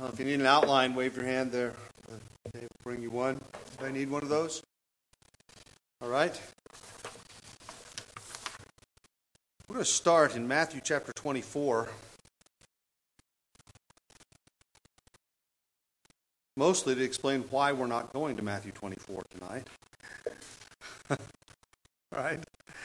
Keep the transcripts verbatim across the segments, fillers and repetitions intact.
Uh, if you need an outline, wave your hand there. Uh, Dave will bring you one. Do I need one of those? All right. We're going to start in Matthew chapter twenty-four. Mostly to explain why we're not going to Matthew twenty-four tonight. All right.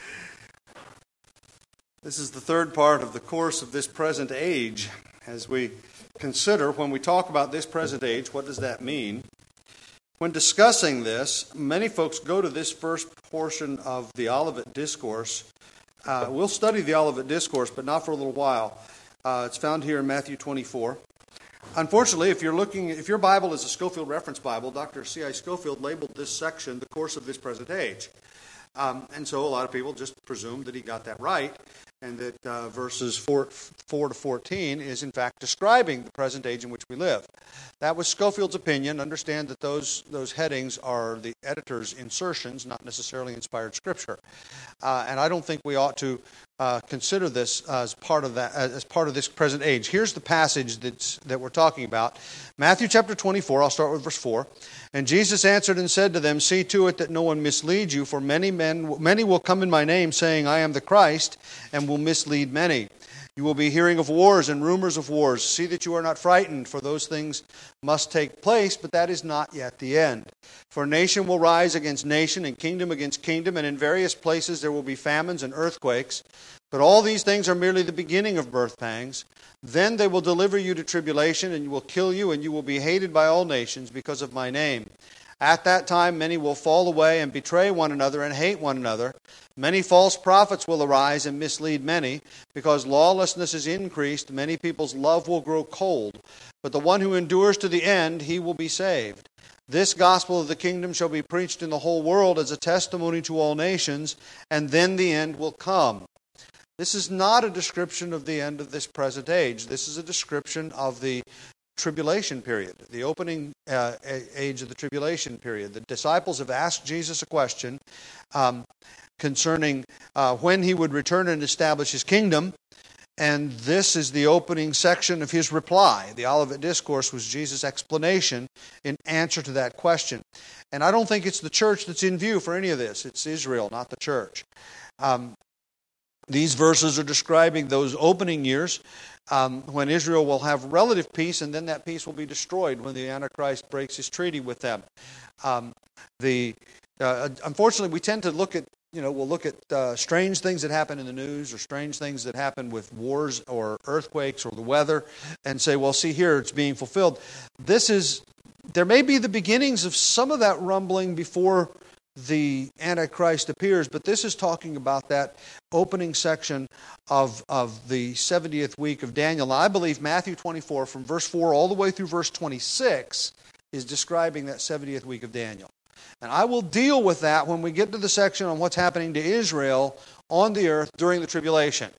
This is the third part of the course of this present age. As we consider, when we talk about this present age, what does that mean? When discussing this, many folks go to this first portion of the Olivet Discourse. Uh, we'll study the Olivet Discourse, but not for a little while. Uh, it's found here in Matthew twenty-four. Unfortunately, if you're looking, if your Bible is a Scofield Reference Bible, Doctor C I Scofield labeled this section the course of this present age. Um, and so a lot of people just presume that he got that right, and that uh, verses four, four to fourteen is in fact describing the present age in which we live. That was Scofield's opinion. Understand that those those headings are the editor's insertions, not necessarily inspired scripture. Uh, and I don't think we ought to uh, consider this as part of that, as part of this present age. Here's the passage that's that we're talking about. Matthew chapter twenty-four, I'll start with verse four. And Jesus answered and said to them, "See to it that no one misleads you, for many men, many will come in my name, saying, I am the Christ, and will mislead many. You will be hearing of wars and rumors of wars. See that you are not frightened, for those things must take place, but that is not yet the end. For nation will rise against nation, and kingdom against kingdom, and in various places there will be famines and earthquakes. But all these things are merely the beginning of birth pangs. Then they will deliver you to tribulation, and will kill you, and you will be hated by all nations because of my name. At that time many will fall away and betray one another and hate one another. Many false prophets will arise and mislead many. Because lawlessness is increased, many people's love will grow cold. But the one who endures to the end, he will be saved. This gospel of the kingdom shall be preached in the whole world as a testimony to all nations, and then the end will come." This is not a description of the end of this present age. This is a description of the tribulation period, the opening uh, age of the tribulation period. The disciples have asked Jesus a question um, concerning uh, when he would return and establish his kingdom, and this is the opening section of his reply. The Olivet Discourse was Jesus' explanation in answer to that question. And I don't think it's the church that's in view for any of this. It's Israel, not the church. Um, These verses are describing those opening years um, when Israel will have relative peace, and then that peace will be destroyed when the Antichrist breaks his treaty with them. Um, the uh, unfortunately, we tend to look at, you know, we'll look at uh, strange things that happen in the news or strange things that happen with wars or earthquakes or the weather and say, well, see here, it's being fulfilled. This is, there may be the beginnings of some of that rumbling before the Antichrist appears, but this is talking about that opening section of, of the seventieth week of Daniel. Now, I believe Matthew twenty-four, from verse four all the way through verse twenty-six, is describing that seventieth week of Daniel. And I will deal with that when we get to the section on what's happening to Israel on the earth during the tribulation.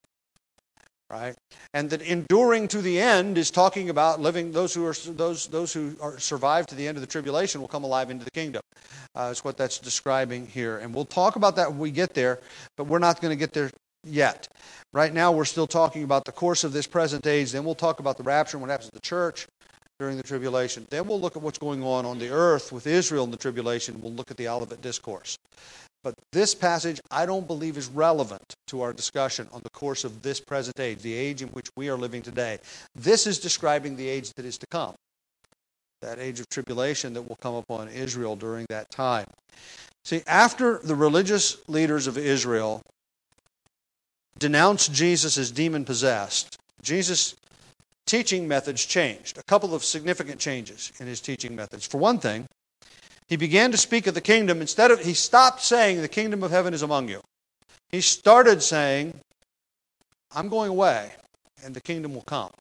Right? And that enduring to the end is talking about living, those who are those those who are survive to the end of the tribulation will come alive into the kingdom. Uh, it's what that's describing here. And we'll talk about that when we get there, but we're not going to get there yet. Right now we're still talking about the course of this present age. Then we'll talk about the rapture and what happens to the church during the tribulation. Then we'll look at what's going on on the earth with Israel in the tribulation. We'll look at the Olivet Discourse. But this passage, I don't believe, is relevant to our discussion on the course of this present age, the age in which we are living today. This is describing the age that is to come, that age of tribulation that will come upon Israel during that time. See, after the religious leaders of Israel denounced Jesus as demon-possessed, Jesus' teaching methods changed. A couple of significant changes in his teaching methods. For one thing, he began to speak of the kingdom. Instead of, he stopped saying, the kingdom of heaven is among you. He started saying, I'm going away, and the kingdom will come.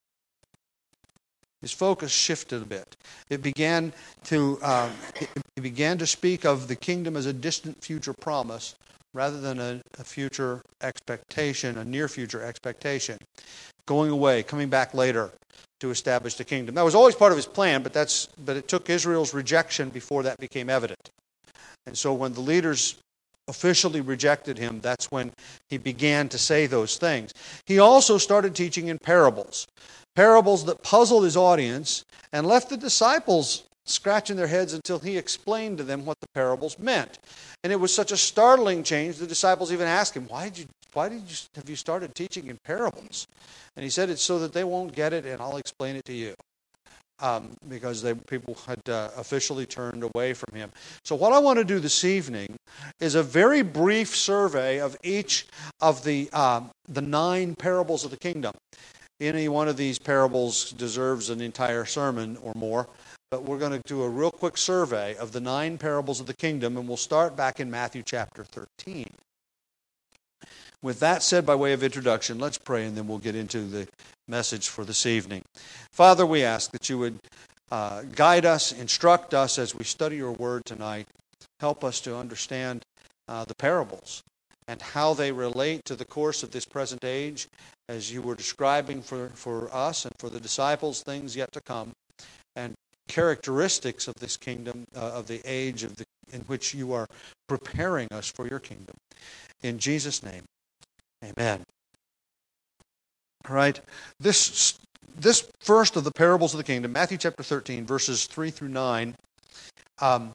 His focus shifted a bit. It began to, um, he began to speak of the kingdom as a distant future promise rather than a, a future expectation, a near future expectation. Going away, coming back later to establish the kingdom. That was always part of his plan, but that's but it took Israel's rejection before that became evident. And so when the leaders officially rejected him, that's when he began to say those things. He also started teaching in parables, parables that puzzled his audience and left the disciples scratching their heads until he explained to them what the parables meant. And it was such a startling change, the disciples even asked him, why did you, why did you, have you started teaching in parables? And he said, it's so that they won't get it, and I'll explain it to you. Um, because they, people had uh, officially turned away from him. So what I want to do this evening is a very brief survey of each of the um, the nine parables of the kingdom. Any one of these parables deserves an entire sermon or more, but we're going to do a real quick survey of the nine parables of the kingdom, and we'll start back in Matthew chapter thirteen. With that said, by way of introduction, let's pray, and then we'll get into the message for this evening. Father, we ask that you would uh, guide us, instruct us as we study your word tonight. Help us to understand uh, the parables and how they relate to the course of this present age, as you were describing for, for us and for the disciples things yet to come, and characteristics of this kingdom, uh, of the age of the, in which you are preparing us for your kingdom. In Jesus' name, amen. All right, this this first of the parables of the kingdom, Matthew chapter thirteen, verses three through nine, um,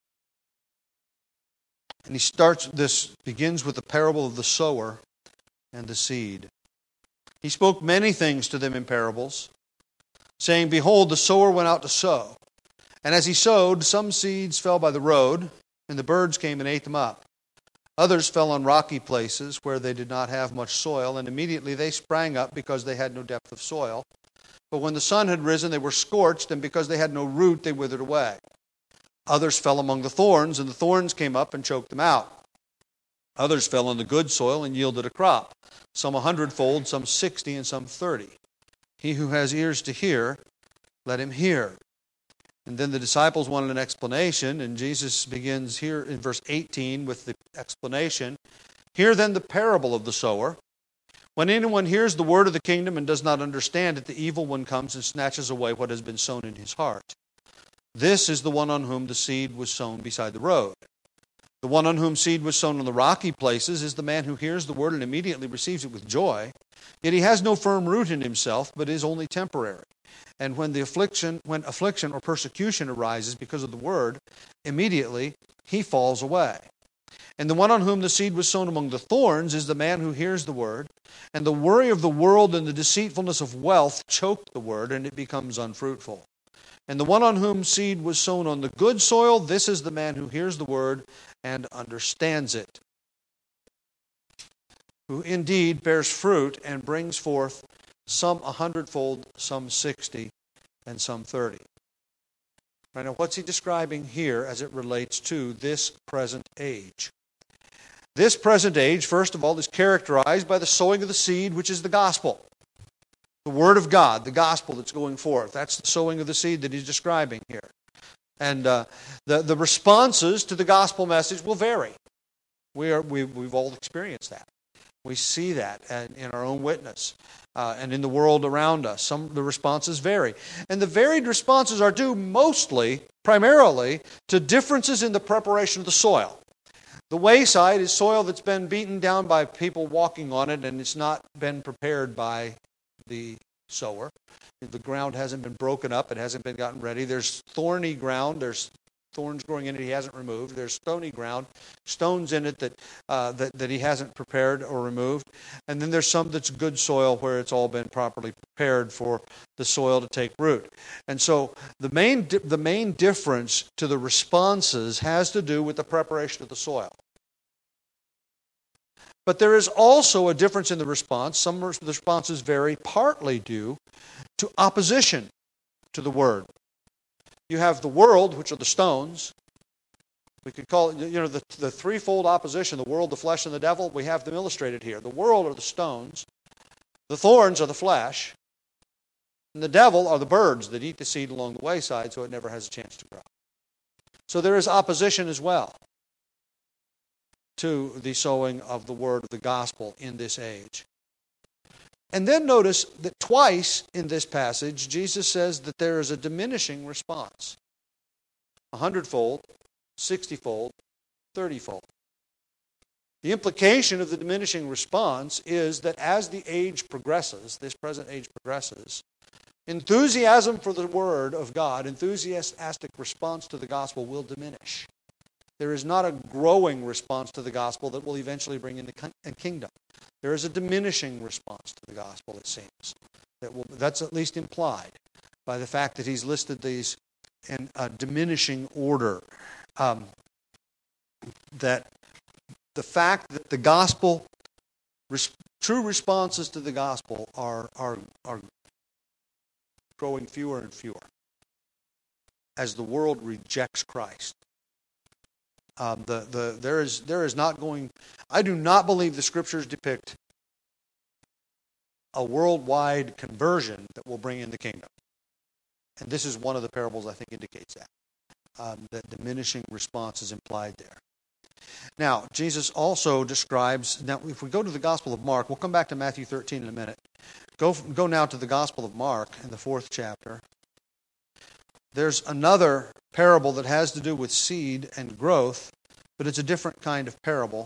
and he starts, this begins with the parable of the sower and the seed. He spoke many things to them in parables, saying, behold, the sower went out to sow. And as he sowed, some seeds fell by the road, and the birds came and ate them up. Others fell on rocky places where they did not have much soil, and immediately they sprang up because they had no depth of soil. But when the sun had risen, they were scorched, and because they had no root, they withered away. Others fell among the thorns, and the thorns came up and choked them out. Others fell on the good soil and yielded a crop, some a hundredfold, some sixty, and some thirty. He who has ears to hear, let him hear. And then the disciples wanted an explanation, and Jesus begins here in verse eighteen with the explanation. Hear then the parable of the sower. When anyone hears the word of the kingdom and does not understand it, the evil one comes and snatches away what has been sown in his heart. This is the one on whom the seed was sown beside the road. The one on whom seed was sown on the rocky places is the man who hears the word and immediately receives it with joy. Yet he has no firm root in himself, but is only temporary. And when the affliction, when affliction or persecution arises because of the word, immediately he falls away. And the one on whom the seed was sown among the thorns is the man who hears the word, and the worry of the world and the deceitfulness of wealth choke the word, and it becomes unfruitful. And the one on whom seed was sown on the good soil, this is the man who hears the word and understands it, who indeed bears fruit and brings forth some a hundredfold, some sixty, and some thirty. Right, now, what's he describing here as it relates to this present age? This present age, first of all, is characterized by the sowing of the seed, which is the gospel. The Word of God, the gospel that's going forth. That's the sowing of the seed that he's describing here. And uh, the, the responses to the gospel message will vary. We are, we, we've all experienced that. We see that in our own witness uh, and in the world around us. Some of the responses vary. And the varied responses are due mostly, primarily, to differences in the preparation of the soil. The wayside is soil that's been beaten down by people walking on it, and it's not been prepared by the sower. The ground hasn't been broken up. It hasn't been gotten ready. There's thorny ground. There's thorns growing in it he hasn't removed. There's stony ground, stones in it that, uh, that that he hasn't prepared or removed. And then there's some that's good soil where it's all been properly prepared for the soil to take root. And so the main di- the main difference to the responses has to do with the preparation of the soil. But there is also a difference in the response. Some of the responses vary partly due to opposition to the word. You have the world, which are the stones. We could call it, you know, the, the threefold opposition, the world, the flesh, and the devil. We have them illustrated here. The world are the stones. The thorns are the flesh. And the devil are the birds that eat the seed along the wayside so it never has a chance to grow. So there is opposition as well to the sowing of the word of the gospel in this age. And then notice that twice in this passage, Jesus says that there is a diminishing response. A hundredfold, sixtyfold, thirtyfold. The implication of the diminishing response is that as the age progresses, this present age progresses, enthusiasm for the Word of God, enthusiastic response to the gospel will diminish. There is not a growing response to the gospel that will eventually bring in the kingdom. There is a diminishing response to the gospel, it seems. That will, that's at least implied by the fact that he's listed these in a diminishing order. Um, that the fact that the gospel, res, true responses to the gospel are, are, are growing fewer and fewer as the world rejects Christ. Um, the, the, there is, there is not going, I do not believe the Scriptures depict a worldwide conversion that will bring in the kingdom. And this is one of the parables I think indicates that. Um, that diminishing response is implied there. Now, Jesus also describes, now if we go to the Gospel of Mark, we'll come back to Matthew thirteen in a minute. Go, go now to the Gospel of Mark in the fourth chapter. There's another parable that has to do with seed and growth, but it's a different kind of parable.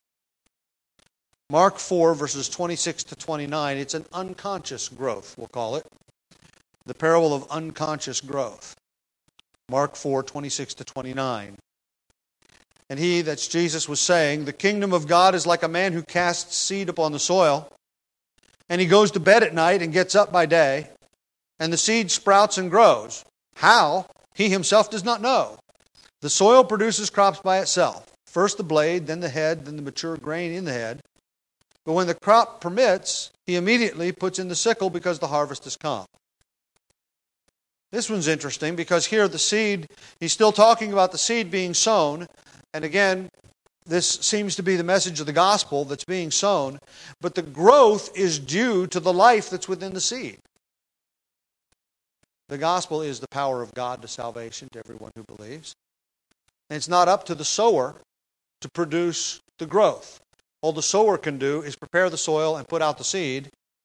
Mark four, verses twenty-six to twenty-nine, it's an unconscious growth, we'll call it. The parable of unconscious growth. Mark four, twenty-six to twenty-nine. And he, that's Jesus, was saying, the kingdom of God is like a man who casts seed upon the soil, and he goes to bed at night and gets up by day, and the seed sprouts and grows. How? He himself does not know. The soil produces crops by itself. First the blade, then the head, then the mature grain in the head. But when the crop permits, he immediately puts in the sickle because the harvest has come. This one's interesting because here the seed, he's still talking about the seed being sown. And again, this seems to be the message of the gospel that's being sown. But the growth is due to the life that's within the seed. The gospel is the power of God to salvation to everyone who believes. And it's not up to the sower to produce the growth. All the sower can do is prepare the soil and put out the seed.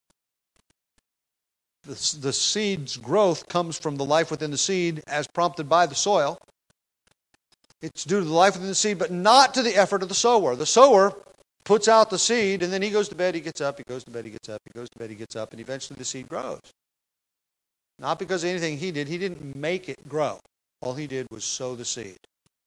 The, the seed's growth comes from the life within the seed as prompted by the soil. It's due to the life within the seed, but not to the effort of the sower. The sower puts out the seed, and then he goes to bed, he gets up, he goes to bed, he gets up, he goes to bed, he gets up, and eventually the seed grows. Not because of anything he did. He didn't make it grow. All he did was sow the seed.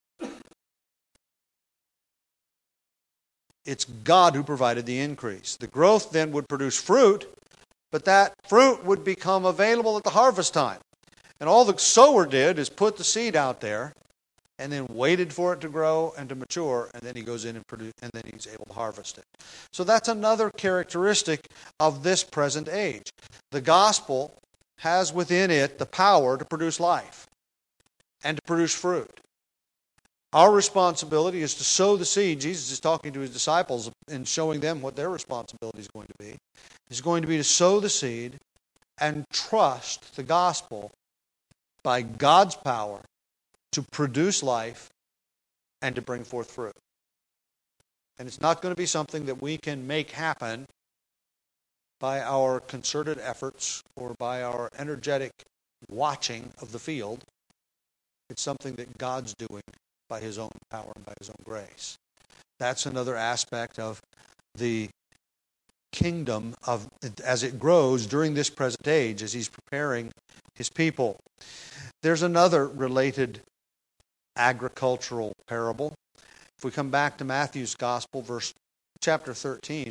It's God who provided the increase. The growth then would produce fruit, but that fruit would become available at the harvest time. And all the sower did is put the seed out there and then waited for it to grow and to mature, and then he goes in and produce, and then he's able to harvest it. So that's another characteristic of this present age. The gospel has within it the power to produce life and to produce fruit. Our responsibility is to sow the seed. Jesus is talking to his disciples and showing them what their responsibility is going to be. It's going to be to sow the seed and trust the gospel by God's power to produce life and to bring forth fruit. And it's not going to be something that we can make happen by our concerted efforts or by our energetic watching of the field. It's something that God's doing by his own power and by his own grace. That's another aspect of the kingdom of as it grows during this present age, as he's preparing his people. There's another related agricultural parable. If we come back to Matthew's Gospel, verse chapter thirteen,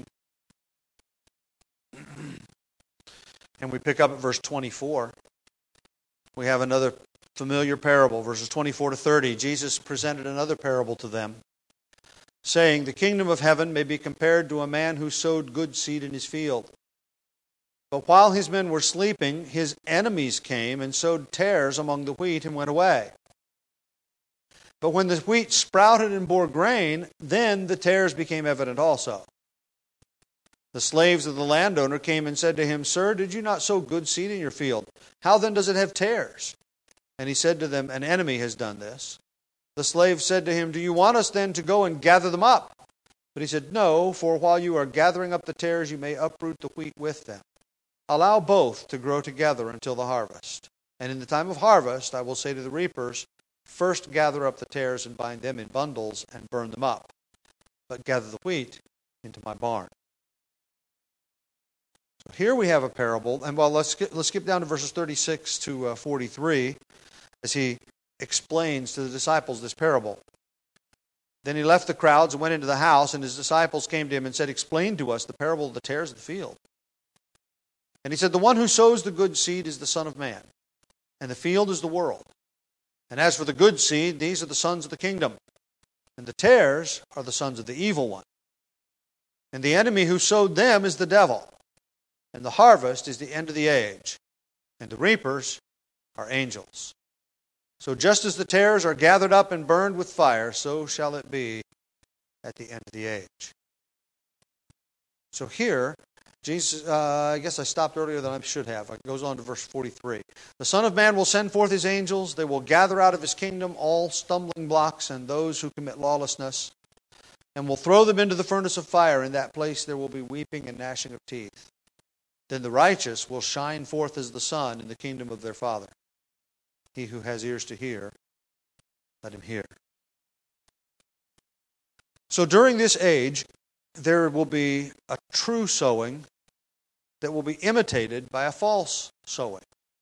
and we pick up at verse twenty-four, we have another familiar parable, verses twenty-four to thirty. Jesus presented another parable to them, saying, the kingdom of heaven may be compared to a man who sowed good seed in his field. But while his men were sleeping, his enemies came and sowed tares among the wheat and went away. But when the wheat sprouted and bore grain, then the tares became evident also. The slaves of the landowner came and said to him, Sir, did you not sow good seed in your field? How then does it have tares? And he said to them, An enemy has done this. The slave said to him, Do you want us then to go and gather them up? But he said, No, for while you are gathering up the tares, you may uproot the wheat with them. Allow both to grow together until the harvest. And in the time of harvest, I will say to the reapers, First gather up the tares and bind them in bundles and burn them up. but gather the wheat into my barn. So here we have a parable, and well, let's skip, let's skip down to verses thirty-six to uh, forty-three as he explains to the disciples this parable. Then he left the crowds and went into the house, and his disciples came to him and said, "Explain to us the parable of the tares of the field." And he said, "The one who sows the good seed is the Son of Man, and the field is the world. And as for the good seed, these are the sons of the kingdom, and the tares are the sons of the evil one. And the enemy who sowed them is the devil. And the harvest is the end of the age, and the reapers are angels. So just as the tares are gathered up and burned with fire, so shall it be at the end of the age." So here, Jesus, uh, I guess I stopped earlier than I should have. It goes on to verse forty-three. "The Son of Man will send forth his angels. They will gather out of his kingdom all stumbling blocks and those who commit lawlessness, and will throw them into the furnace of fire. In that place there will be weeping and gnashing of teeth. Then the righteous will shine forth as the sun in the kingdom of their Father. He who has ears to hear, let him hear." So during this age, there will be a true sowing that will be imitated by a false sowing.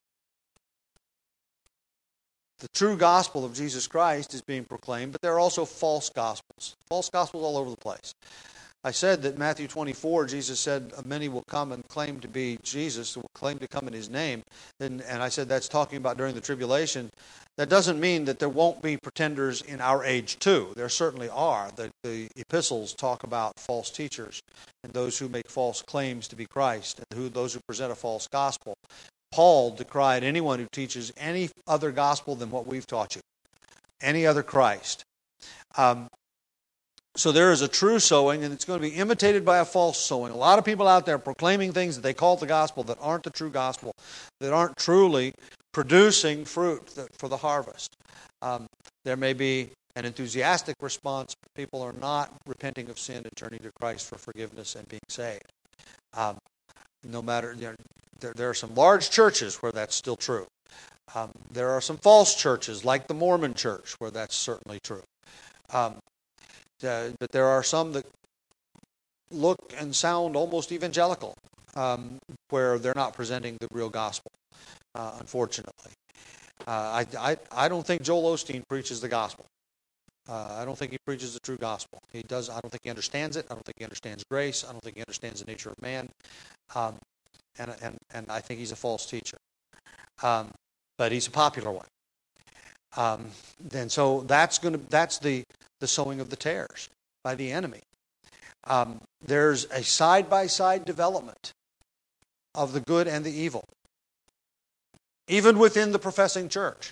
The true gospel of Jesus Christ is being proclaimed, but there are also false gospels. False gospels all over the place. I said that Matthew twenty-four, Jesus said, "Many will come and claim to be Jesus, will claim to come in his name." And, and I said that's talking about during the tribulation. That doesn't mean that there won't be pretenders in our age too. There certainly are. The, the epistles talk about false teachers and those who make false claims to be Christ and who those who present a false gospel. Paul decried anyone who teaches any other gospel than what we've taught you, any other Christ. Um, So there is a true sowing, and it's going to be imitated by a false sowing. A lot of people out there proclaiming things that they call the gospel that aren't the true gospel, that aren't truly producing fruit for the harvest. Um, there may be an enthusiastic response, but people are not repenting of sin and turning to Christ for forgiveness and being saved. Um, no matter, you know, there, there are some large churches where that's still true. Um, there are some false churches, like the Mormon church, where that's certainly true. Um, Uh, but there are some that look and sound almost evangelical, um, where they're not presenting the real gospel, uh, unfortunately. Uh, I, I, I don't think Joel Osteen preaches the gospel. Uh, I don't think he preaches the true gospel. He does. I don't think he understands it. I don't think he understands grace. I don't think he understands the nature of man. Um, and, and, and I think he's a false teacher. Um, but he's a popular one. Um, and so that's going to that's the the sowing of the tares by the enemy. Um, there's a side-by-side development of the good and the evil, even within the professing church.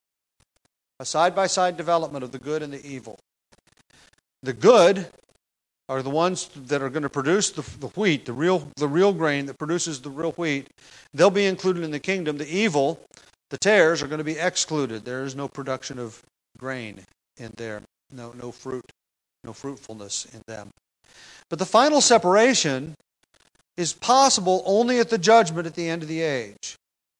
A side-by-side development of the good and the evil. The good are the ones that are going to produce the, the wheat, the real the real grain that produces the real wheat. They'll be included in the kingdom. The evil, the tares, are going to be excluded. There is no production of grain in there. No, no fruit, no fruitfulness in them. But the final separation is possible only at the judgment at the end of the age.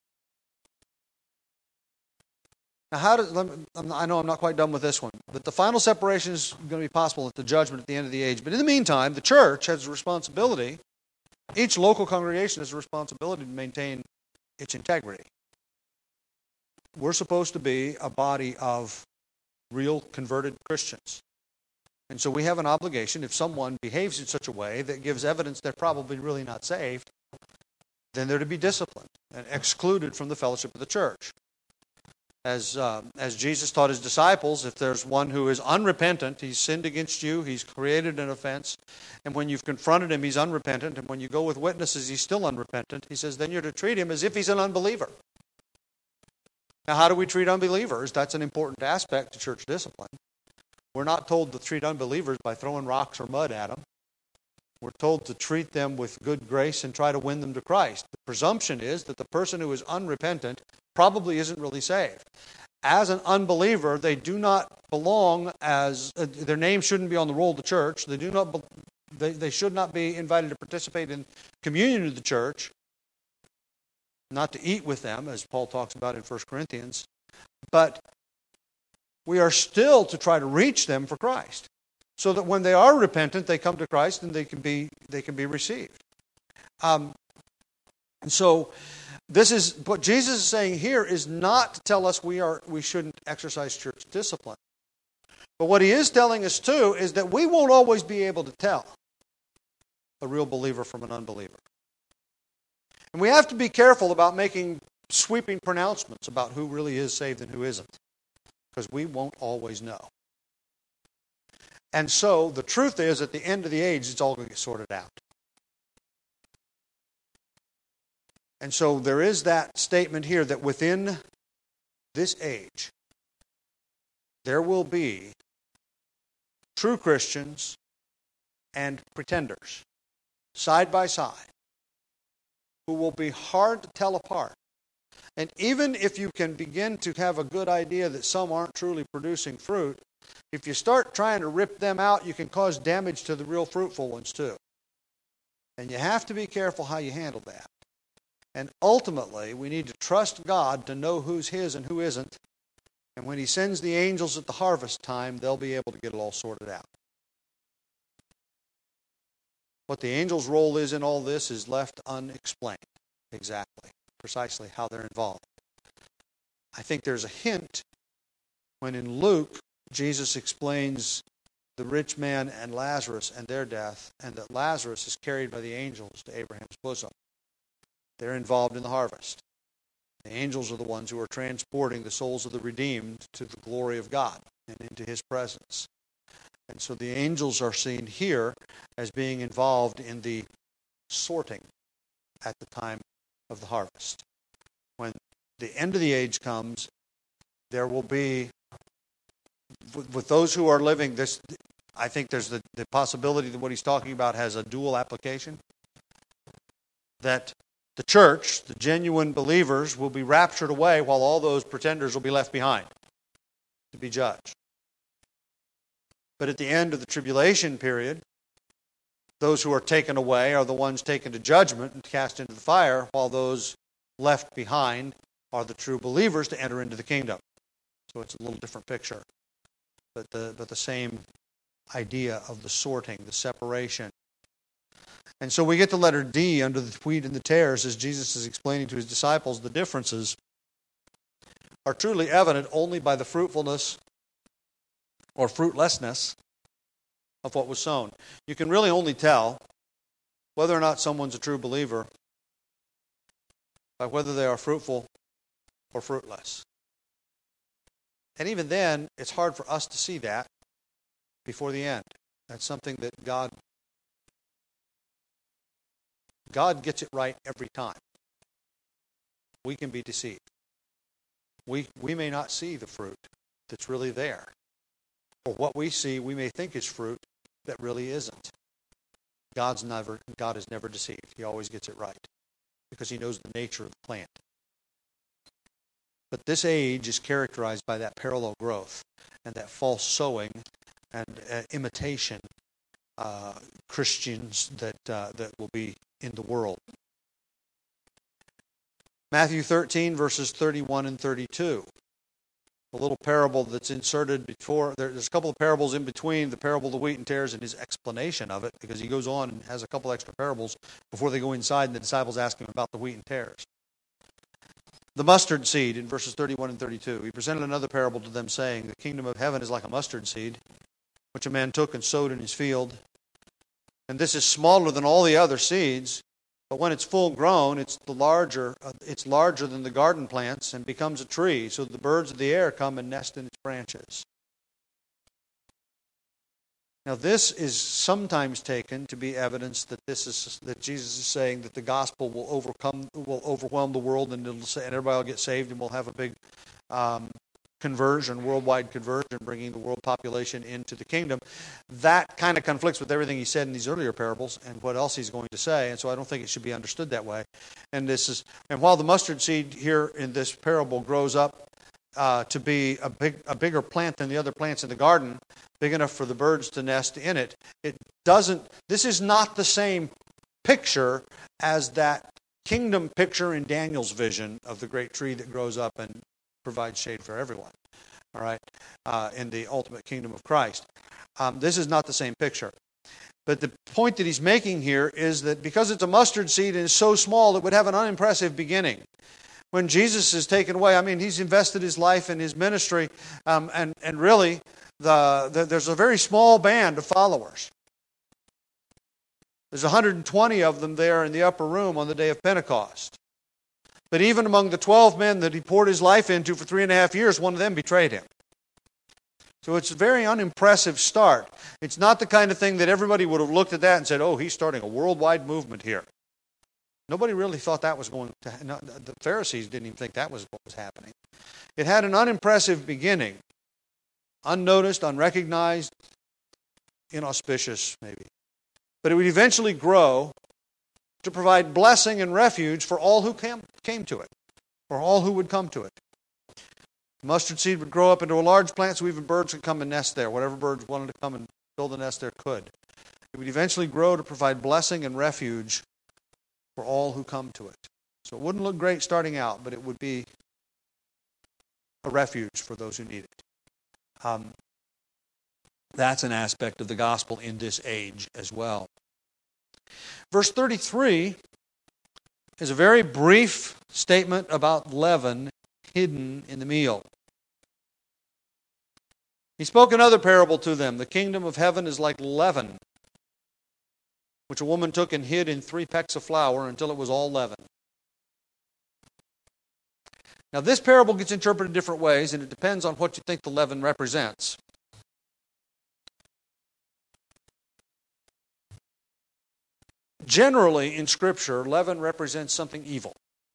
Now, how does, I know I'm not quite done with this one, but the final separation is going to be possible at the judgment at the end of the age. But in the meantime, the church has a responsibility. Each local congregation has a responsibility to maintain its integrity. We're supposed to be a body of real converted Christians. And so we have an obligation, if someone behaves in such a way that gives evidence they're probably really not saved, then they're to be disciplined and excluded from the fellowship of the church. As uh, as Jesus taught his disciples, if there's one who is unrepentant, he's sinned against you, he's created an offense, and when you've confronted him, he's unrepentant, and when you go with witnesses, he's still unrepentant, he says, then you're to treat him as if he's an unbeliever. Now, how do we treat unbelievers? That's an important aspect to church discipline. We're not told to treat unbelievers by throwing rocks or mud at them. We're told to treat them with good grace and try to win them to Christ. The presumption is that the person who is unrepentant probably isn't really saved. As an unbeliever, they do not belong as, uh, their name shouldn't be on the roll of the church. They do not. Be, they, they should not be invited to participate in communion of the church, not to eat with them, as Paul talks about in First Corinthians. But we are still to try to reach them for Christ. so that when they are repentant, they come to Christ and they can be they can be received. Um, and so, this is what Jesus is saying here is not to tell us we are we shouldn't exercise church discipline. But what he is telling us too is that we won't always be able to tell a real believer from an unbeliever. And we have to be careful about making sweeping pronouncements about who really is saved and who isn't, because we won't always know. And so the truth is, at the end of the age, it's all going to get sorted out. And so there is that statement here that within this age, there will be true Christians and pretenders, side by side, who will be hard to tell apart. And even if you can begin to have a good idea that some aren't truly producing fruit, if you start trying to rip them out, you can cause damage to the real fruitful ones too. And you have to be careful how you handle that. And ultimately, we need to trust God to know who's His and who isn't. And when He sends the angels at the harvest time, they'll be able to get it all sorted out. What the angels' role is in all this is left unexplained exactly, precisely how they're involved. I think there's a hint when in Luke, Jesus explains the rich man and Lazarus and their death, and that Lazarus is carried by the angels to Abraham's bosom. They're involved in the harvest. The angels are the ones who are transporting the souls of the redeemed to the glory of God and into His presence. And so the angels are seen here as being involved in the sorting at the time of the harvest. When the end of the age comes, there will be, with, with those who are living this, I think there's the, the possibility that what he's talking about has a dual application. That the church, the genuine believers, will be raptured away while all those pretenders will be left behind to be judged. But at the end of the tribulation period, those who are taken away are the ones taken to judgment and cast into the fire, while those left behind are the true believers to enter into the kingdom. So it's a little different picture, but the, but the same idea of the sorting, the separation. And so we get to letter D under the wheat and the tares, as Jesus is explaining to His disciples the differences are truly evident only by the fruitfulness or fruitlessness of what was sown. You can really only tell whether or not someone's a true believer by whether they are fruitful or fruitless. And even then, it's hard for us to see that before the end. That's something that God God gets it right every time. We can be deceived. We, we may not see the fruit that's really there. Or what we see, we may think is fruit that really isn't. God's never, God is never deceived. He always gets it right because He knows the nature of the plant. But this age is characterized by that parallel growth and that false sowing and uh, imitation uh, Christians that uh, that will be in the world. Matthew thirteen, verses thirty-one and thirty-two. A little parable that's inserted before. There's a couple of parables in between the parable of the wheat and tares and his explanation of it, because he goes on and has a couple extra parables before they go inside and the disciples ask him about the wheat and tares. The mustard seed in verses thirty-one and thirty-two. He presented another parable to them, saying, the kingdom of heaven is like a mustard seed, which a man took and sowed in his field. And this is smaller than all the other seeds, but when it's full grown, it's the larger. Uh, it's larger than the garden plants and becomes a tree, so that the birds of the air come and nest in its branches. Now, this is sometimes taken to be evidence that this is that Jesus is saying that the gospel will overcome, will overwhelm the world, and it'll say, and everybody will get saved, and we'll have a big um, conversion, worldwide conversion, bringing the world population into the kingdom. That kind of conflicts with everything he said in these earlier parables and what else he's going to say, and so I don't think it should be understood that way. And this is, and while the mustard seed here in this parable grows up uh, to be a big, a bigger plant than the other plants in the garden, big enough for the birds to nest in it, it doesn't. This is not the same picture as that kingdom picture in Daniel's vision of the great tree that grows up and provides shade for everyone. all right, uh, in the ultimate kingdom of Christ. Um, this is not the same picture. But the point that he's making here is that because it's a mustard seed and it's so small, it would have an unimpressive beginning. When Jesus is taken away, I mean, he's invested his life in his ministry, um, and, and really, the, the there's a very small band of followers. There's one hundred twenty of them there in the upper room on the day of Pentecost. But even among the twelve men that he poured his life into for three and a half years, one of them betrayed him. So it's a very unimpressive start. It's not the kind of thing that everybody would have looked at that and said, oh, he's starting a worldwide movement here. Nobody really thought that was going to, no, the Pharisees didn't even think that was what was happening. It had an unimpressive beginning, unnoticed, unrecognized, inauspicious maybe. But it would eventually grow to provide blessing and refuge for all who came, came to it, for all who would come to it. The mustard seed would grow up into a large plant so even birds could come and nest there. Whatever birds wanted to come and build a nest there could. It would eventually grow to provide blessing and refuge for all who come to it. So it wouldn't look great starting out, but it would be a refuge for those who need it. Um, that's an aspect of the gospel in this age as well. Verse thirty-three is a very brief statement about leaven hidden in the meal. He spoke another parable to them. The kingdom of heaven is like leaven, which a woman took and hid in three pecks of flour until it was all leaven. Now this parable gets interpreted different ways, and it depends on what you think the leaven represents. Generally, in Scripture, leaven represents something evil.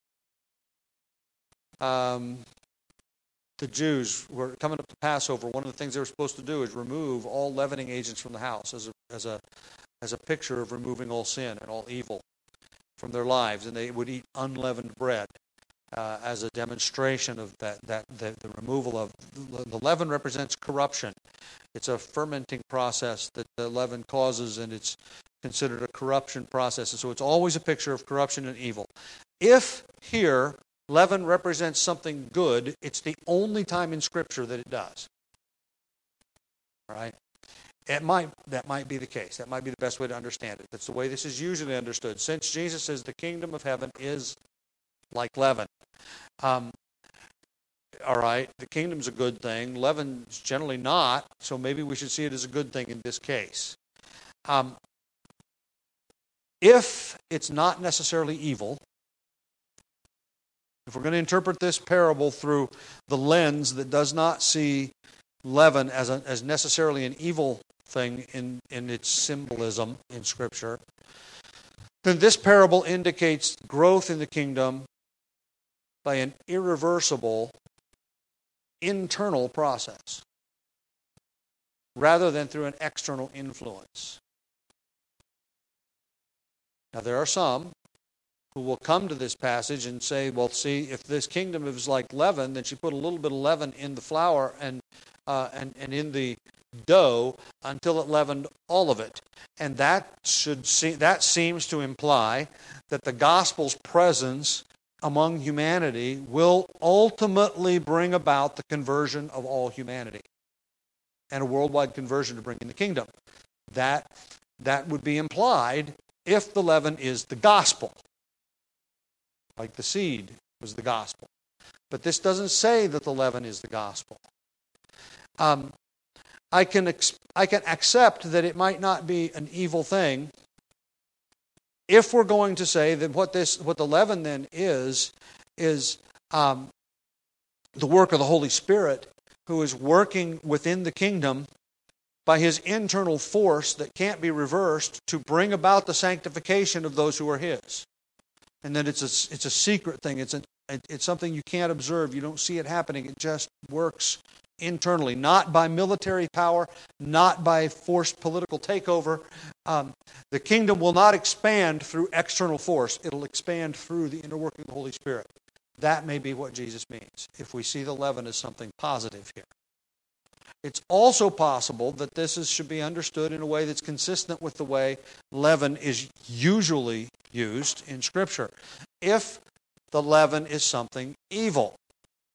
Um, the Jews were coming up to Passover. One of the things they were supposed to do is remove all leavening agents from the house as a as a as a picture of removing all sin and all evil from their lives, and they would eat unleavened bread uh, as a demonstration of that that the, the removal of the leaven represents corruption. It's a fermenting process that the leaven causes, and it's considered a corruption process, and so it's always a picture of corruption and evil. If here leaven represents something good, it's the only time in Scripture that it does. All right? It might that might be the case. That might be the best way to understand it. That's the way this is usually understood. Since Jesus says the kingdom of heaven is like leaven. Um, all right, the kingdom's a good thing. Leaven's generally not, so maybe we should see it as a good thing in this case. Um, if it's not necessarily evil, if we're going to interpret this parable through the lens that does not see leaven as a, as necessarily an evil thing in, in its symbolism in Scripture, then this parable indicates growth in the kingdom by an irreversible internal process rather than through an external influence. Now there are some who will come to this passage and say, well, see, if this kingdom is like leaven, then she put a little bit of leaven in the flour and uh, and, and in the dough until it leavened all of it. And that should see, that seems to imply that the gospel's presence among humanity will ultimately bring about the conversion of all humanity and a worldwide conversion to bring in the kingdom. That, that would be implied if the leaven is the gospel, like the seed was the gospel. But this doesn't say that the leaven is the gospel. Um, I can ex- I can accept that it might not be an evil thing if we're going to say that what this what the leaven then is is um, the work of the Holy Spirit, who is working within the kingdom by His internal force that can't be reversed to bring about the sanctification of those who are His. And that it's a it's a secret thing. It's a it's something you can't observe. You don't see it happening. It just works internally, not by military power, not by forced political takeover. Um, the kingdom will not expand through external force. It'll expand through the inner working of the Holy Spirit. That may be what Jesus means, if we see the leaven as something positive here. It's also possible that this is, should be understood in a way that's consistent with the way leaven is usually used in Scripture. If the leaven is something evil,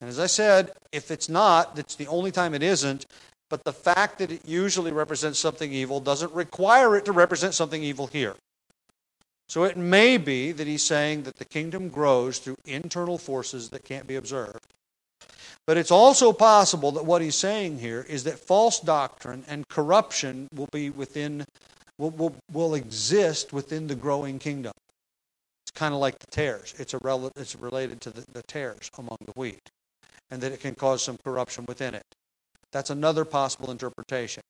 And as I said, if it's not, that's the only time it isn't. But the fact that it usually represents something evil doesn't require it to represent something evil here. So it may be that he's saying that the kingdom grows through internal forces that can't be observed. But it's also possible that what he's saying here is that false doctrine and corruption will be within, will, will, will exist within the growing kingdom. It's kind of like the tares. It's, a rel- it's related to the, the tares among the wheat, and that it can cause some corruption within it. That's another possible interpretation.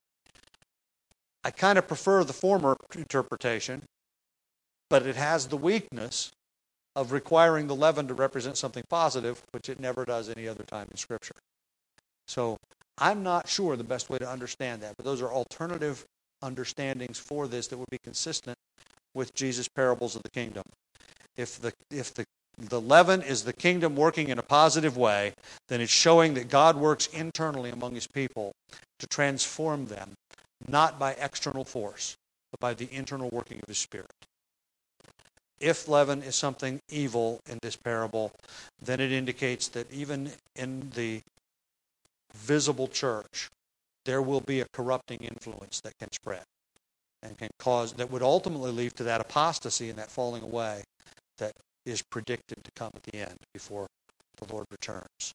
I kind of prefer the former interpretation, but it has the weakness of requiring the leaven to represent something positive, which it never does any other time in Scripture. So I'm not sure the best way to understand that, but those are alternative understandings for this that would be consistent with Jesus' parables of the kingdom. If the if the the leaven is the kingdom working in a positive way, then it's showing that God works internally among his people to transform them, not by external force, but by the internal working of his Spirit. If leaven is something evil in this parable, then it indicates that even in the visible church, there will be a corrupting influence that can spread and can cause, that would ultimately lead to that apostasy and that falling away that is predicted to come at the end before the Lord returns.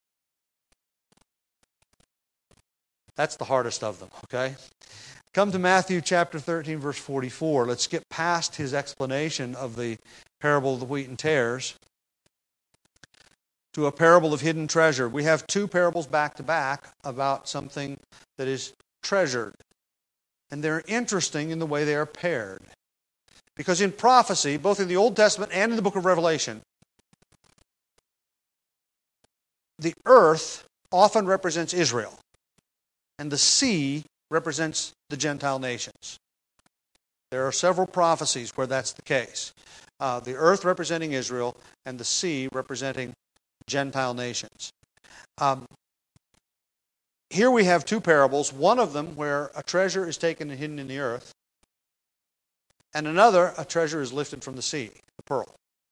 That's the hardest of them, okay? Come to Matthew chapter thirteen, verse forty-four. Let's skip past his explanation of the parable of the wheat and tares to a parable of hidden treasure. We have two parables back to back about something that is treasured. And they're interesting in the way they are paired. Because in prophecy, both in the Old Testament and in the book of Revelation, the earth often represents Israel, and the sea represents the Gentile nations. There are several prophecies where that's the case. Uh, the earth representing Israel, and the sea representing Gentile nations. Um, here we have two parables, one of them where a treasure is taken and hidden in the earth, and another, a treasure is lifted from the sea, the pearl.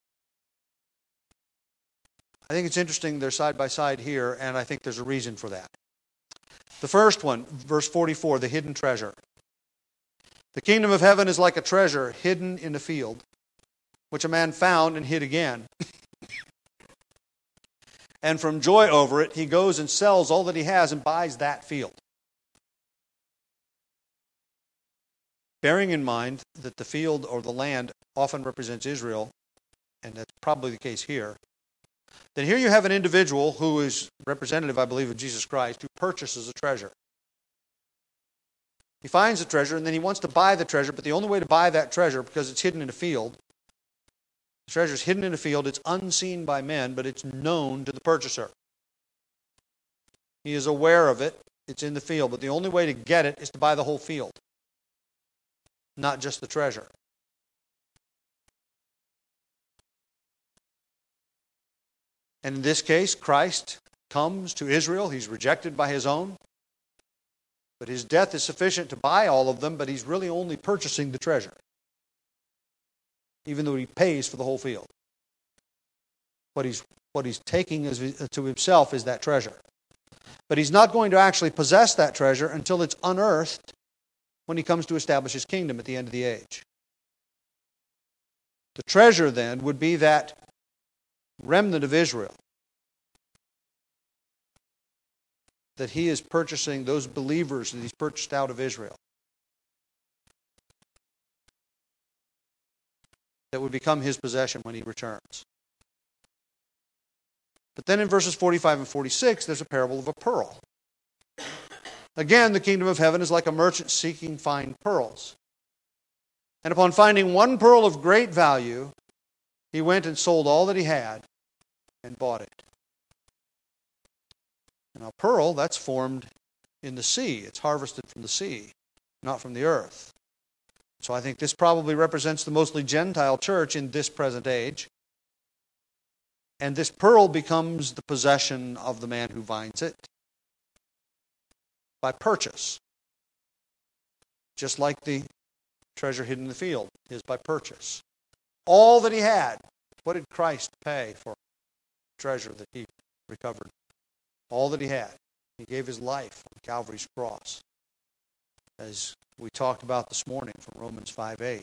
I think it's interesting they're side by side here, and I think there's a reason for that. The first one, verse forty-four, the hidden treasure. The kingdom of heaven is like a treasure hidden in a field, which a man found and hid again. And from joy over it, he goes and sells all that he has and buys that field. Bearing in mind that the field or the land often represents Israel, and that's probably the case here, then here you have an individual who is representative, I believe, of Jesus Christ, who purchases a treasure. He finds the treasure, and then he wants to buy the treasure, but the only way to buy that treasure, because it's hidden in a field, the treasure is hidden in a field, it's unseen by men, but it's known to the purchaser. He is aware of it, it's in the field, but the only way to get it is to buy the whole field, not just the treasure. And in this case, Christ comes to Israel. He's rejected by his own. But his death is sufficient to buy all of them, but he's really only purchasing the treasure, even though he pays for the whole field. What he's, what he's taking as, to himself is that treasure. But he's not going to actually possess that treasure until it's unearthed when he comes to establish his kingdom at the end of the age. The treasure then would be that remnant of Israel that he is purchasing, those believers that he's purchased out of Israel, that would become his possession when he returns. But then in verses forty-five and forty-six, there's a parable of a pearl. Again, the kingdom of heaven is like a merchant seeking fine pearls. And upon finding one pearl of great value, he went and sold all that he had and bought it. Now, pearl, that's formed in the sea. It's harvested from the sea, not from the earth. So I think this probably represents the mostly Gentile church in this present age. And this pearl becomes the possession of the man who finds it by purchase. Just like the treasure hidden in the field is by purchase. All that he had. What did Christ pay for treasure that he recovered all that he had. He gave his life on Calvary's cross, as we talked about this morning from Romans five eight.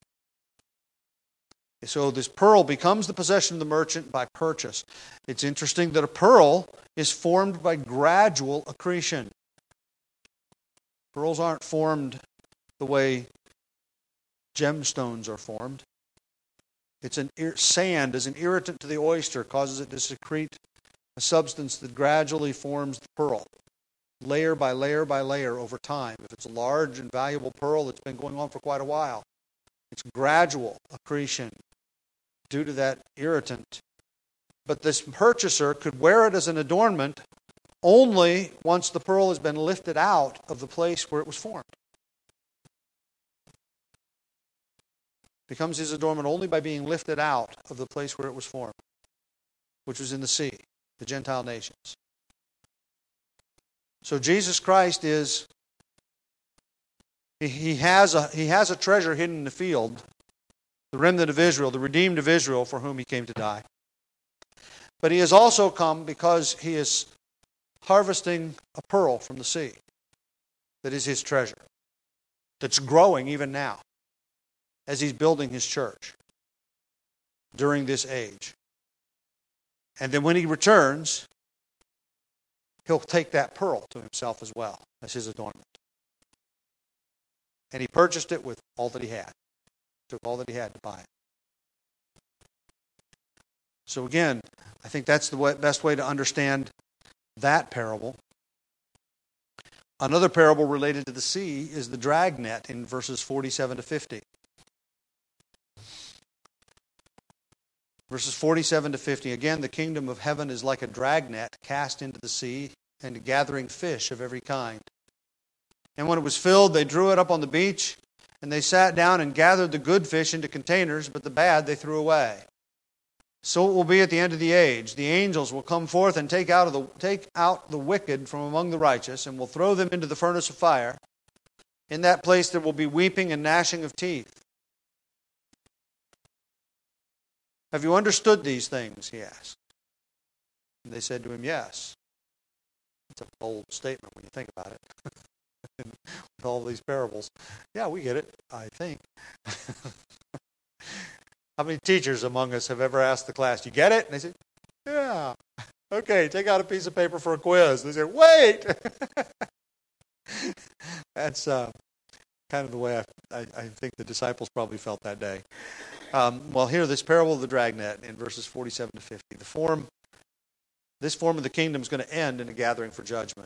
So this pearl becomes the possession of the merchant by purchase. It's interesting that a pearl is formed by gradual accretion. Pearls aren't formed the way gemstones are formed. It's an sand as an irritant to the oyster causes it to secrete a substance that gradually forms the pearl, layer by layer by layer over time. If it's a large and valuable pearl that's been going on for quite a while, it's gradual accretion due to that irritant. But this purchaser could wear it as an adornment only once the pearl has been lifted out of the place where it was formed. It becomes his adornment only by being lifted out of the place where it was formed, which was in the sea, the Gentile nations. So Jesus Christ is, he, he has a he has a treasure hidden in the field, the remnant of Israel, the redeemed of Israel for whom he came to die. But he has also come because he is harvesting a pearl from the sea that is his treasure, that's growing even now as he's building his church during this age. And then when he returns, he'll take that pearl to himself as well as his adornment. And he purchased it with all that he had. Took all that he had to buy it. So again, I think that's the way, best way to understand that parable. Another parable related to the sea is the dragnet in verses forty-seven to fifty. Verses forty-seven to fifty. Again, the kingdom of heaven is like a dragnet cast into the sea and gathering fish of every kind. And when it was filled, they drew it up on the beach, and they sat down and gathered the good fish into containers, but the bad they threw away. So it will be at the end of the age. The angels will come forth and take out of the take out the wicked from among the righteous, and will throw them into the furnace of fire. In that place there will be weeping and gnashing of teeth. Have you understood these things? He asked. And they said to him, yes. It's a bold statement when you think about it. With all these parables. Yeah, we get it, I think. How many teachers among us have ever asked the class, you get it? And they say, yeah. Okay, take out a piece of paper for a quiz. And they say, wait! That's uh, kind of the way I, I, I think the disciples probably felt that day. Um, well, here, this parable of the dragnet in verses forty-seven to fifty. The form, this form of the kingdom is going to end in a gathering for judgment.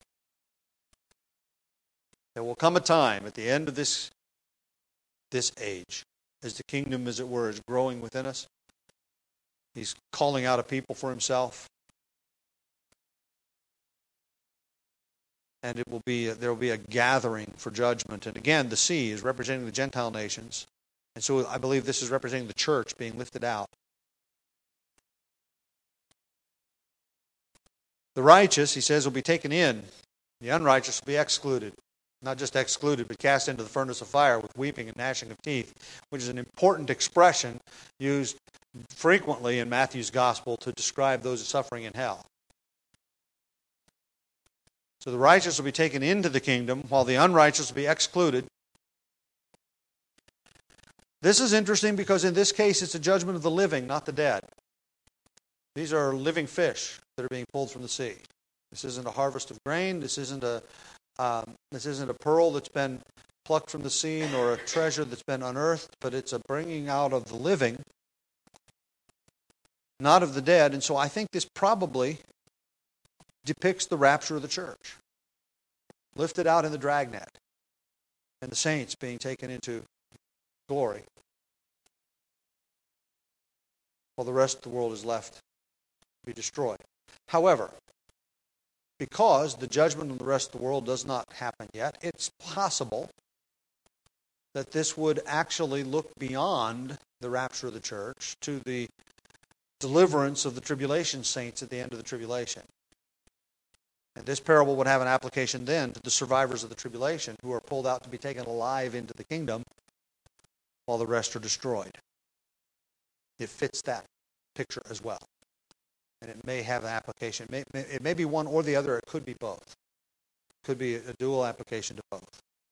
There will come a time at the end of this, this age, as the kingdom, as it were, is growing within us. He's calling out a people for himself. And it will be there will be a gathering for judgment. And again, the sea is representing the Gentile nations. And so I believe this is representing the church being lifted out. The righteous, he says, will be taken in. The unrighteous will be excluded. Not just excluded, but cast into the furnace of fire with weeping and gnashing of teeth, which is an important expression used frequently in Matthew's gospel to describe those suffering in hell. So the righteous will be taken into the kingdom, while the unrighteous will be excluded. This is interesting because in this case it's a judgment of the living, not the dead. These are living fish that are being pulled from the sea. This isn't a harvest of grain. This isn't a Um, this isn't a pearl that's been plucked from the sea nor a treasure that's been unearthed, but it's a bringing out of the living, not of the dead. And so I think this probably depicts the rapture of the church, lifted out in the dragnet, and the saints being taken into glory, while the rest of the world is left to be destroyed. However, because the judgment of the rest of the world does not happen yet, it's possible that this would actually look beyond the rapture of the church to the deliverance of the tribulation saints at the end of the tribulation. And this parable would have an application then to the survivors of the tribulation who are pulled out to be taken alive into the kingdom while the rest are destroyed. It fits that picture as well. And it may have an application. It may, it may be one or the other. It could be both. It could be a dual application to both.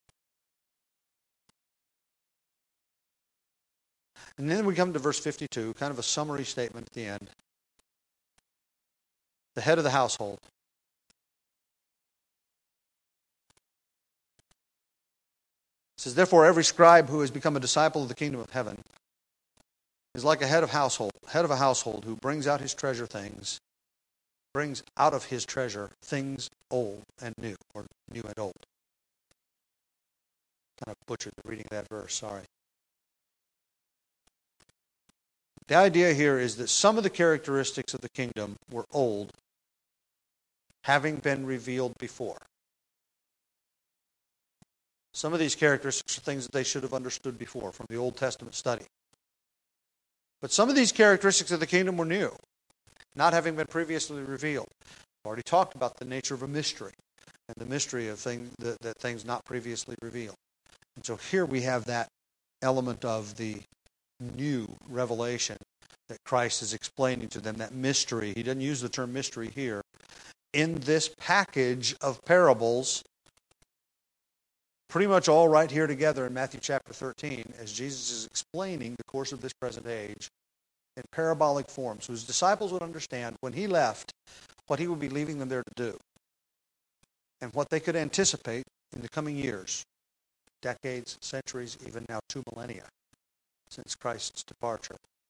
And then we come to verse fifty-two, kind of a summary statement at the end. The head of the household. It says, therefore, every scribe who has become a disciple of the kingdom of heaven is like a head of household, head of a household who brings out his treasure things, brings out of his treasure things old and new, or new and old. Kind of butchered the reading of that verse, sorry. The idea here is that some of the characteristics of the kingdom were old, having been revealed before. Some of these characteristics are things that they should have understood before from the Old Testament study. But some of these characteristics of the kingdom were new, not having been previously revealed. I've already talked about the nature of a mystery and the mystery of things that, that things not previously revealed. And so here we have that element of the new revelation that Christ is explaining to them, that mystery. He doesn't use the term mystery here. In this package of parables, pretty much all right here together in Matthew chapter thirteen, as Jesus is explaining the course of this present age in parabolic form, so his disciples would understand when he left what he would be leaving them there to do and what they could anticipate in the coming years, decades, centuries, even now two millennia since Christ's departure,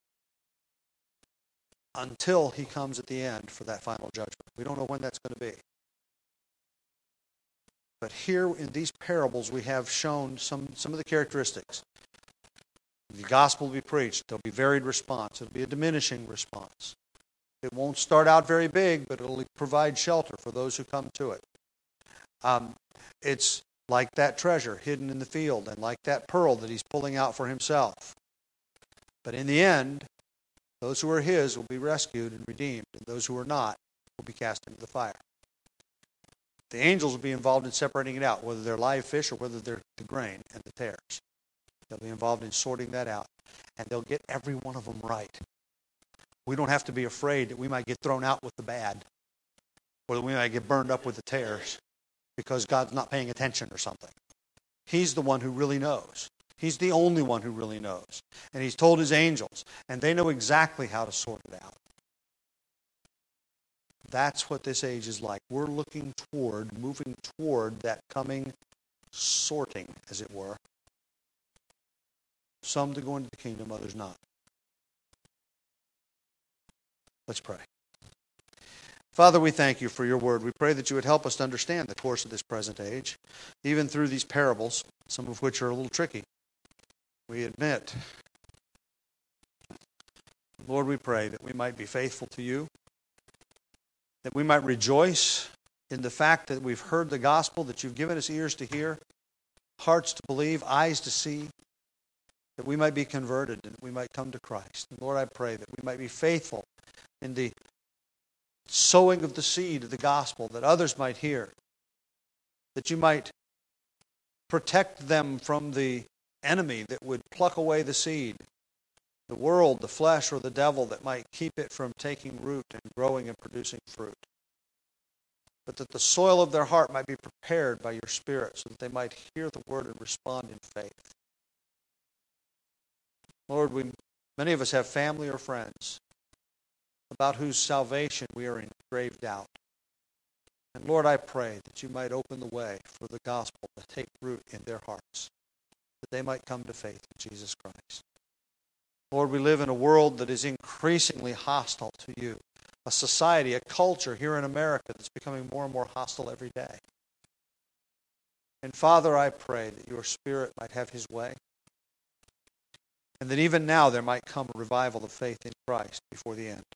until he comes at the end for that final judgment. We don't know when that's going to be. But here in these parables we have shown some, some of the characteristics. The gospel will be preached. There'll be varied response. It'll be a diminishing response. It won't start out very big, but it'll provide shelter for those who come to it. Um, it's like that treasure hidden in the field and like that pearl that he's pulling out for himself. But in the end, those who are his will be rescued and redeemed, and those who are not will be cast into the fire. The angels will be involved in separating it out, whether they're live fish or whether they're the grain and the tares. They'll be involved in sorting that out, and they'll get every one of them right. We don't have to be afraid that we might get thrown out with the bad, or that we might get burned up with the tares because God's not paying attention or something. He's the one who really knows. He's the only one who really knows. And he's told his angels, and they know exactly how to sort it out. That's what this age is like. We're looking toward, moving toward that coming sorting, as it were. Some to go into the kingdom, others not. Let's pray. Father, we thank you for your word. We pray that you would help us to understand the course of this present age, even through these parables, some of which are a little tricky. We admit. Lord, we pray that we might be faithful to you, that we might rejoice in the fact that we've heard the gospel, that you've given us ears to hear, hearts to believe, eyes to see, that we might be converted and we might come to Christ. And Lord, I pray that we might be faithful in the sowing of the seed of the gospel, that others might hear, that you might protect them from the enemy that would pluck away the seed, the world, the flesh, or the devil that might keep it from taking root and growing and producing fruit. But that the soil of their heart might be prepared by your Spirit so that they might hear the word and respond in faith. Lord, we, many of us have family or friends about whose salvation we are in grave doubt. And Lord, I pray that you might open the way for the gospel to take root in their hearts, that they might come to faith in Jesus Christ. Lord, we live in a world that is increasingly hostile to you, a society, a culture here in America that's becoming more and more hostile every day. And Father, I pray that your Spirit might have his way, and that even now there might come a revival of faith in Christ before the end.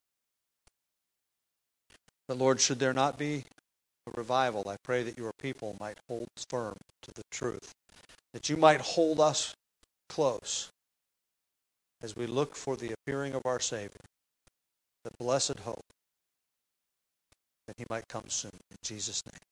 But Lord, should there not be a revival, I pray that your people might hold firm to the truth, that you might hold us close as we look for the appearing of our Savior, the blessed hope that he might come soon. In Jesus' name.